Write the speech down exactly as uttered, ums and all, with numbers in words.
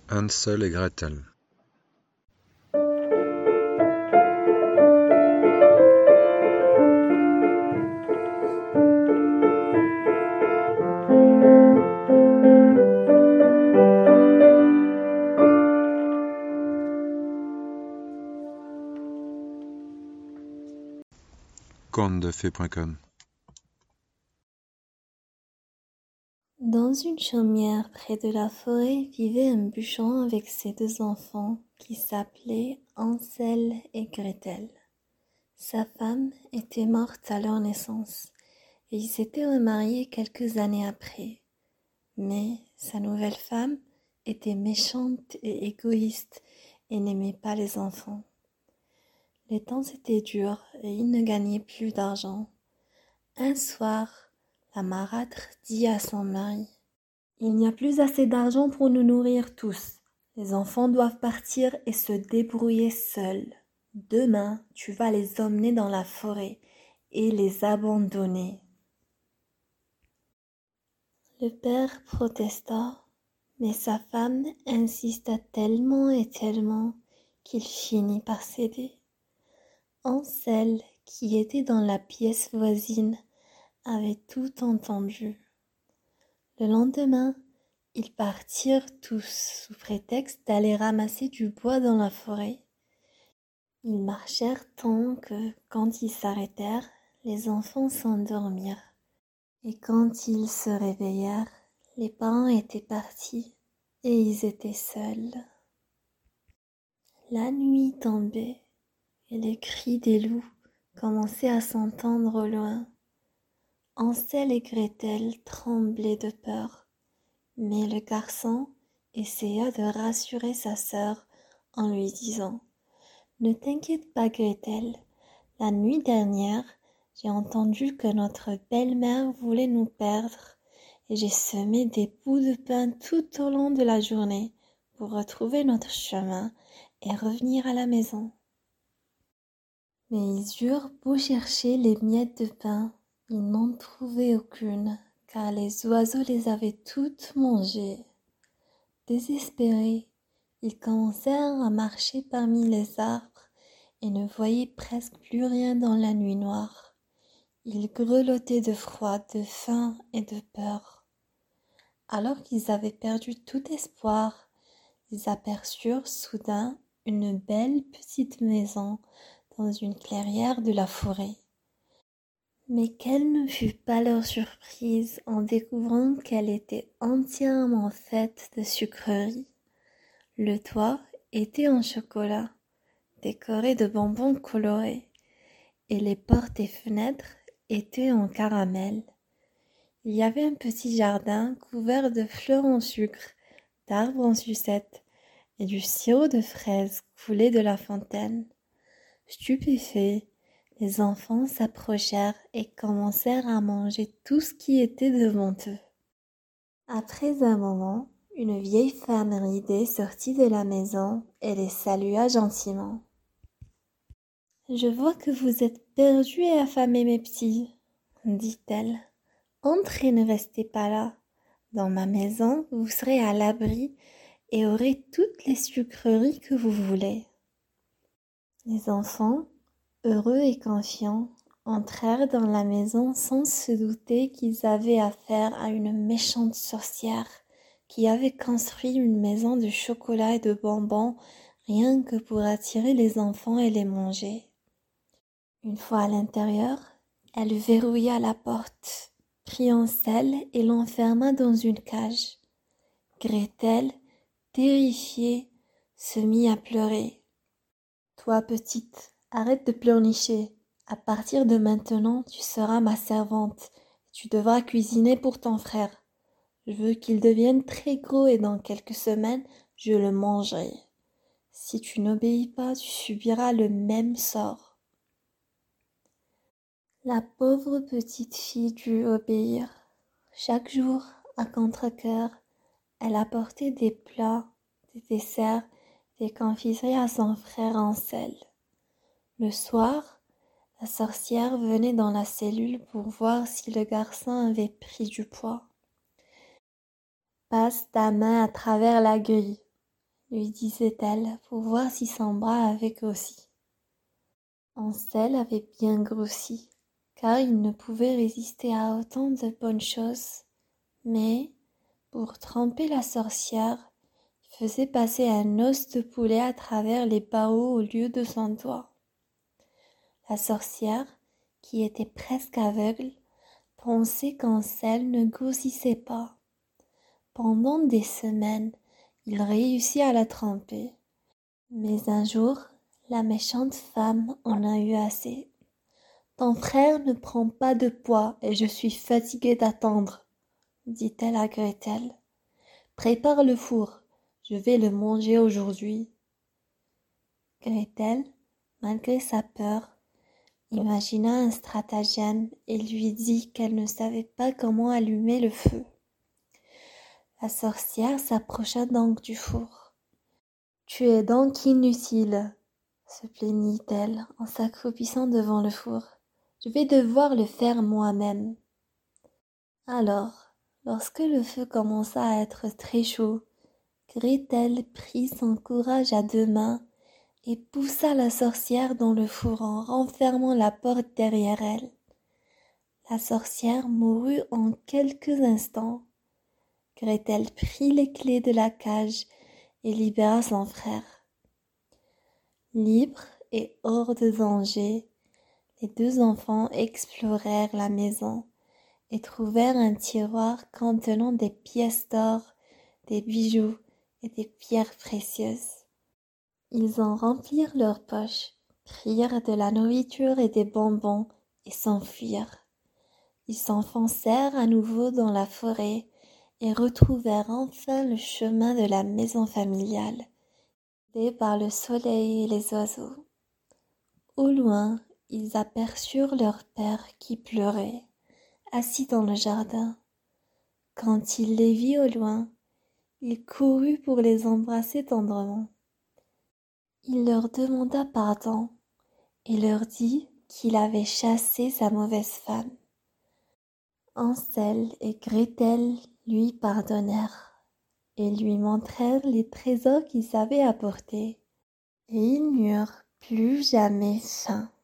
Hansel et Gretel. conte de fées point com. Dans une chaumière près de la forêt vivait un bûcheron avec ses deux enfants qui s'appelaient Hansel et Gretel. Sa femme était morte à leur naissance et il s'était remarié quelques années après. Mais sa nouvelle femme était méchante et égoïste et n'aimait pas les enfants. Les temps étaient durs et il ne gagnait plus d'argent. Un soir, la marâtre dit à son mari: « Il n'y a plus assez d'argent pour nous nourrir tous. Les enfants doivent partir et se débrouiller seuls. Demain, tu vas les emmener dans la forêt et les abandonner. » Le père protesta, mais sa femme insista tellement et tellement qu'il finit par céder. Hansel, qui était dans la pièce voisine, avait tout entendu. Le lendemain, ils partirent tous sous prétexte d'aller ramasser du bois dans la forêt. Ils marchèrent tant que, quand ils s'arrêtèrent, les enfants s'endormirent. Et quand ils se réveillèrent, les parents étaient partis et ils étaient seuls. La nuit tombait et les cris des loups commençaient à s'entendre au loin. Hansel et Gretel tremblaient de peur, mais le garçon essaya de rassurer sa sœur en lui disant: « Ne t'inquiète pas, Gretel, la nuit dernière, j'ai entendu que notre belle-mère voulait nous perdre et j'ai semé des bouts de pain tout au long de la journée pour retrouver notre chemin et revenir à la maison. » Mais ils eurent beau chercher les miettes de pain, ils n'en trouvaient aucune, car les oiseaux les avaient toutes mangées. Désespérés, ils commencèrent à marcher parmi les arbres et ne voyaient presque plus rien dans la nuit noire. Ils grelottaient de froid, de faim et de peur. Alors qu'ils avaient perdu tout espoir, ils aperçurent soudain une belle petite maison dans une clairière de la forêt. Mais quelle ne fut pas leur surprise en découvrant qu'elle était entièrement faite de sucreries. Le toit était en chocolat, décoré de bonbons colorés, et les portes et fenêtres étaient en caramel. Il y avait un petit jardin couvert de fleurs en sucre, d'arbres en sucette, et du sirop de fraises coulait de la fontaine. Stupéfaits, les enfants s'approchèrent et commencèrent à manger tout ce qui était devant eux. Après un moment, une vieille femme ridée sortit de la maison et les salua gentiment. « Je vois que vous êtes perdus et affamés, mes petits, » dit-elle. « Entrez, ne restez pas là. Dans ma maison, vous serez à l'abri et aurez toutes les sucreries que vous voulez. » Les enfants, heureux et confiants, entrèrent dans la maison sans se douter qu'ils avaient affaire à une méchante sorcière qui avait construit une maison de chocolat et de bonbons rien que pour attirer les enfants et les manger. Une fois à l'intérieur, elle verrouilla la porte, prit Hansel et l'enferma dans une cage. Gretel, terrifiée, se mit à pleurer. « Toi, petite, arrête de pleurnicher. À partir de maintenant, tu seras ma servante. Tu devras cuisiner pour ton frère. Je veux qu'il devienne très gros et dans quelques semaines, je le mangerai. Si tu n'obéis pas, tu subiras le même sort. » La pauvre petite fille dut obéir. Chaque jour, à contre-cœur, elle apportait des plats, des desserts, des confiseries à son frère Hansel. Le soir, la sorcière venait dans la cellule pour voir si le garçon avait pris du poids. « Passe ta main à travers la grille, » lui disait-elle pour voir si son bras avait grossi. Hansel avait bien grossi, car il ne pouvait résister à autant de bonnes choses, mais, pour tromper la sorcière, il faisait passer un os de poulet à travers les barreaux au lieu de son doigt. La sorcière, qui était presque aveugle, pensait qu'Hansel ne grossissait pas. Pendant des semaines, il réussit à la tromper. Mais un jour, la méchante femme en a eu assez. « Ton frère ne prend pas de poids et je suis fatiguée d'attendre, » dit-elle à Gretel. « Prépare le four, je vais le manger aujourd'hui. » Gretel, malgré sa peur, imagina un stratagème et lui dit qu'elle ne savait pas comment allumer le feu. La sorcière s'approcha donc du four. « Tu es donc inutile, » se plaignit-elle en s'accroupissant devant le four. « Je vais devoir le faire moi-même. » Alors, lorsque le feu commença à être très chaud, Gretel prit son courage à deux mains et poussa la sorcière dans le four en renfermant la porte derrière elle. La sorcière mourut en quelques instants. Gretel prit les clés de la cage et libéra son frère. Libres et hors de danger, les deux enfants explorèrent la maison et trouvèrent un tiroir contenant des pièces d'or, des bijoux et des pierres précieuses. Ils en remplirent leurs poches, prirent de la nourriture et des bonbons et s'enfuirent. Ils s'enfoncèrent à nouveau dans la forêt et retrouvèrent enfin le chemin de la maison familiale, guidés par le soleil et les oiseaux. Au loin, ils aperçurent leur père qui pleurait, assis dans le jardin. Quand il les vit au loin, il courut pour les embrasser tendrement. Il leur demanda pardon et leur dit qu'il avait chassé sa mauvaise femme. Hansel et Gretel lui pardonnèrent et lui montrèrent les trésors qu'ils avaient apportés, et ils n'eurent plus jamais faim.